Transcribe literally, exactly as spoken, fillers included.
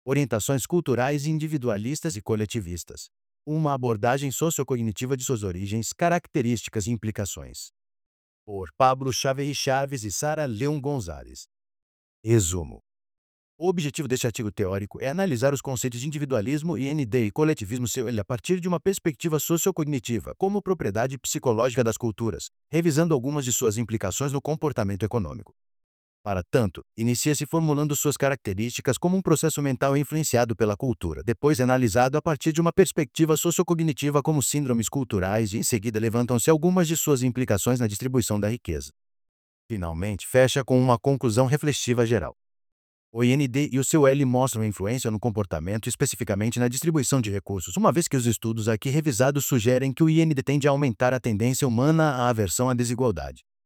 Orientações culturais individualistas e coletivistas. Uma abordagem sociocognitiva de suas origens, características e implicações. Por Pablo Xavier Chaves e Sara Leão Gonzalez. Resumo. O objetivo deste artigo teórico é analisar os conceitos de individualismo e N D e coletivismo seu a partir de uma perspectiva sociocognitiva, como propriedade psicológica das culturas, revisando algumas de suas implicações no comportamento econômico. Para tanto, inicia-se formulando suas características como um processo mental influenciado pela cultura, depois é analisado a partir de uma perspectiva sociocognitiva como síndromes culturais e em seguida levantam-se algumas de suas implicações na distribuição da riqueza. Finalmente, fecha com uma conclusão reflexiva geral. O I N D e o seu L mostram influência no comportamento, especificamente na distribuição de recursos, uma vez que os estudos aqui revisados sugerem que o I N D tende a aumentar a tendência humana à aversão à desigualdade.